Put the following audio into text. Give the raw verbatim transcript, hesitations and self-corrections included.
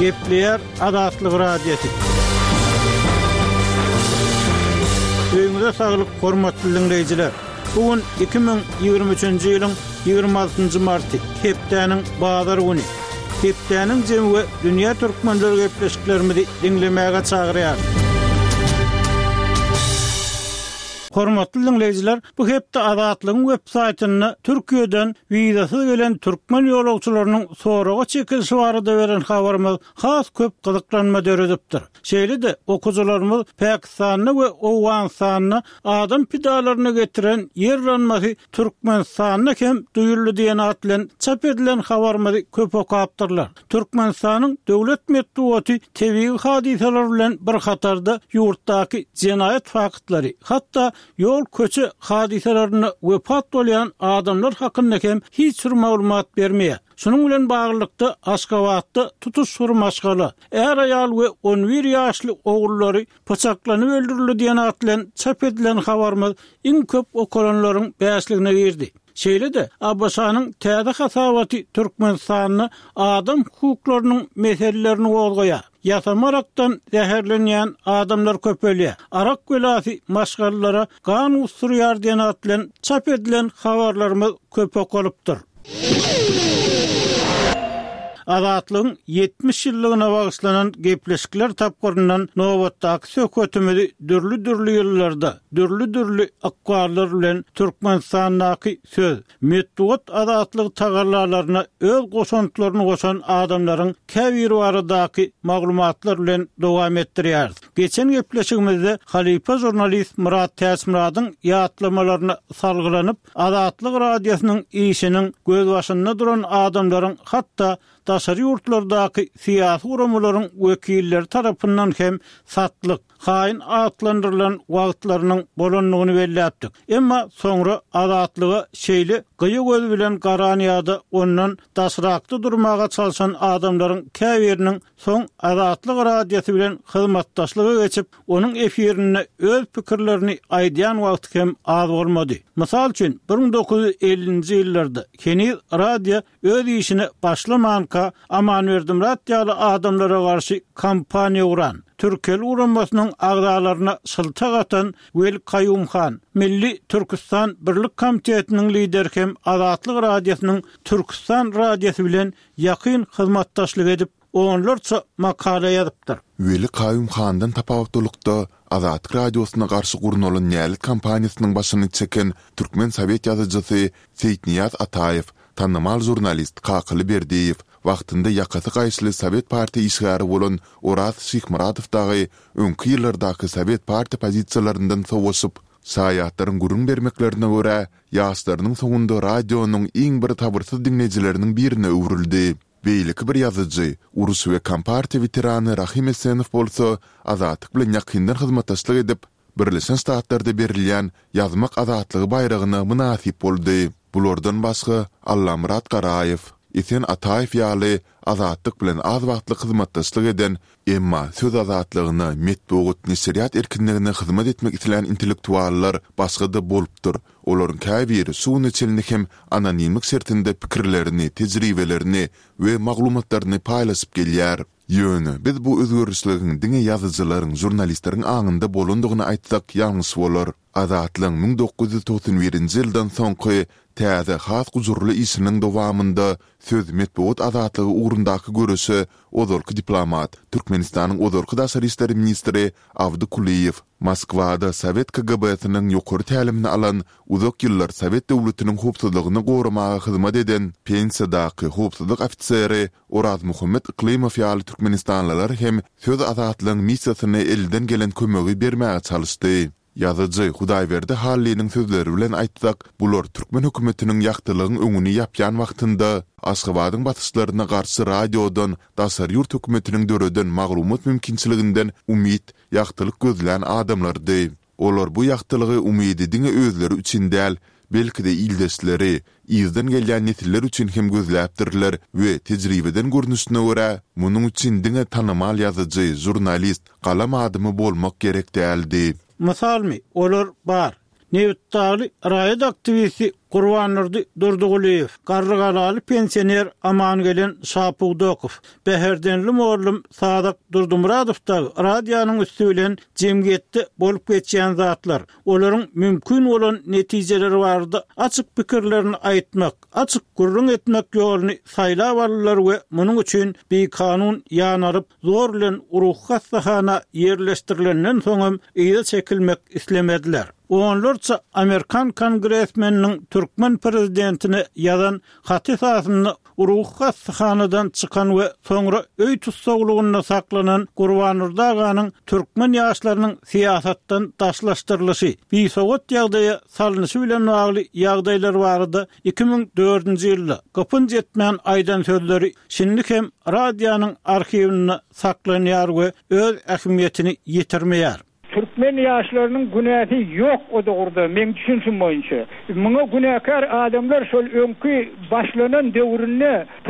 Gepleyer Azatlyk Radiosu. Öňüňizde saglyk, hormatly dinleyijiler. Bugün iki bin ýygrimi üçinji ýylyň ýygrimi altynjy marty, hepdeniň bazar güni. Hepdeniň jemgy dünýä türkmenleri gepleşiklerimizi dinlemäge çagyrýar. Hormatly dinleyijiler, bu hepde Azatlygyň web saytyny Türkiýeden wizasyz gelen türkmen ýolagçylarynyň soraga çekilişi barada beren habarymyz has köp gyzyklanma döredipdir. Şeýle-de okuwçylarymyz Pakistanyny we Awganystanyny adam pidalaryna getiren ýerlenmesi Türkmenistanyna hem duýurly diýen at bilen çap edilen habarymyzy köp okapdyrlar. Türkmenistanyň döwlet medeniýeti tebii hadiseler bilen bir hatarda ýurtdaky jenaýat faktlary, hatda yol köçü hadiselerini wepat bolýan adamlar hakynda hem hiç bir maglumat bermeýär. Şunun bilen baglykda Aşgabatda tutuş surmaşgaly, er aýal we on bir ýaşly ogullary paçaklanyp öldürildi diýen at bilen çap edilen habarymyz iň köp okulanlaryň bäşligine girdi. Şeýle-de Abbasanyň täze hasabaty Türkmenistanyny adam hukuklarynyň meselelerini bolgoýar. Yasamaraktan zäherlenýän adamlar köpelýär. Arak göläsi maşgallara gan usturýar diýen at bilen çap edilen habarlarymyz köp okulypdyr. Azatlygyň ýetmiş ýyllygyna bagyşlanan gepleşikler tapgyryndan nowatdaky söhbetimizi dürli-dürli ýyllarda, dürli-dürli akwarlar bilen Türkmenistanyň söz, medeniýet azatlygy tagarlalaryna öz goşantlaryny goşan adamlaryň käbir baradaky maglumatlar bilen dowam etdirýär. Geçen gepleşigimizde Halipa jurnalist Murat Täsmiradyň ýatlamalaryna salgylanyp Azatlyk radiosynyň işiniň göz başynda duran adamlaryň hatda daşary ýurtlardaky siýasy guramalaryň wekilleri tarapyndan hem satlyk, haýyn atlandyrylan wagtlarynyň bolanlygyny belläpdik. Emma soňra azatlygy şeýle gyýy göz bilen garanýada ondan daşrakda durmaga çalşan adamlaryň käbiriniň soň Azatlyk radiosy bilen hyzmatdaşlygy geçip onuň efirine öz pikirlerini aýdýan wagt hem az bolmady. Mysal üçin bir bin dokuz yüz ellinji ýyllarda Keniz radio öz işini başlaman Aman verdim radyalı adamlara karşı kampanya uğran. Türkel uğranmasının ağdalarına sıltak atan Veli Kayyumhan, Milli Türkistan Birlik Komitetinin lideri hem Azatlyk Radyosu'nun Türkistan Radyosu bilen yakın hizmetdaşlyk edip onlarca makale yazıptır. Veli Kayyumhan'dan tapawutdulukda Azatlyk Radyosu'na karşı gurunalan ýälit kampaniýasynyň başyny çeken Türkmen Sowet ýazyjysy Seyitniyaz Ataýew, tanımal jurnalist Kakyly Berdiýew, wagtynda ýakasy gaýşly Sowet Parti işgäri bolan Oraz Şykmuradow-dagy öňki ýyllardaky Sowet Parti pozisiýalaryndan sowuşyp, saýatlaryň gurun bermeklerine görä, ýaşlarynyň soňunda radionyň iň bir tabyrsyz dinleýijileriniň birine öwrüldi. Beýleki bir ýazyjy, urus we Kompartiýa veterany Rahim Esenow bolsa, azatlyk bilen ýakyndan hyzmatdaşlyk edip, Birleşen Ştatlarda berilýän ýazmak azatlygy bayragyna münasip boldy. Bulardan başga Allamurat Garaýew, Esen Ataýew ýaly azatlyk bilen az wagtlyk hyzmatdaşlyk eden, emma söz azatlygyna, medeniýet nesiriýat erkinligine hyzmat etmek isleýän intellektuallar başga-da bolupdyr. Olaryň käbiri suwun içilini hem anonimlik sertinde pikirlerini, tejribelerini we maglumatlaryny paýlaşyp gelýär. Ýöne, biz bu özgörüşligiň diňe ýazyjylaryň, jurnalistleriň aňynda bolandygyny aýtsak ýalňys bolar. Azatlygyň ming dokuz yüz toksan birinji ýyldan soňky täze has gujurly işiniň dowamında söz medeniýet azatlygy ugrundaky görüşi ozalky diplomat, Türkmenistanyň ozalky daşary işleri ministri Avdy Kuliýew, Moskwada Sowet K G B-siniň ýokary tälimini alan, uzak ýyllar Sowet döwletiniň howpsuzlygyny goramaga hyzmat eden pensiýadaky howpsuzlyk ofiseri Oraz Muhammed Iklimow ýaly Türkmenistanlylar hem söz azatlygyň missiýasyny elden gelen kömegi bermäge çalyşdy. Ýazyjy Hudaýberdi Halliniň sözleri bilen aýtsak, bular Türkmen hökümetiniň ýaktylygyň öňüni ýapýan wagtynda Aşgabatyň batyşlaryna garşy radiodan daşary ýurt hökümetiniň döreden maglumat mümkinçiliginden umyt, ýaktylyk gözlän adamlardy. Olar bu ýaktylygy umydy diňe özleri üçin däl, belki de ildeşleri, izden gelýän nesiller üçin hem gözläpdirler we tejribeden görnüşine görä, munyň üçin diňe tanamal ýazyjy, jurnalist, galam adymy bolmak gerek däldi. Mysalmy, olar bar. Newtdaly raýat aktivisti Gurbanurdy Durduguliyew, Garrygalaly pensioner Amangelen Şapugdokow, Beherdenli mollum Sadak Durdumuradowda radionyň üstü bilen jemgyýetde bolup geçýän zatlar, olaryň mümkin bolan netijeleri bardy. Açyk pikirlerini aýtmak, açyk gurrun etmek ýoluny saýlap aldylar we munyň üçin bir kanun ýanaryp zor bilen uruhha sahana yerleşdirilenden soňam ýa çekilmek islemediler. Onlarca Amerikan kongresmeninin Türkmen prezidentine yazan hat esasyny uruhha sahanadan çykan we soňra öý tutsaglygyna saklanan Gurbanurdy aganyň Türkmen ýaşlarynyň siýasatdan taşlaşdyrylyşy, bir sowat ýagdaýa salynışı bilen bagly ýagdaýlar bardy. iki ming dördünji ýylda gapyn jetmän aýdan sözleri şinlik hem radionyň arxiwinde saklanýar we öz ähmiýetini ýitirmeýär. Türkmen ýaşlarynyň günähi ýok o dogurda, men düşünsüm boýunça. Muňa günäkär adamlar şol öňkü başlanan döwründe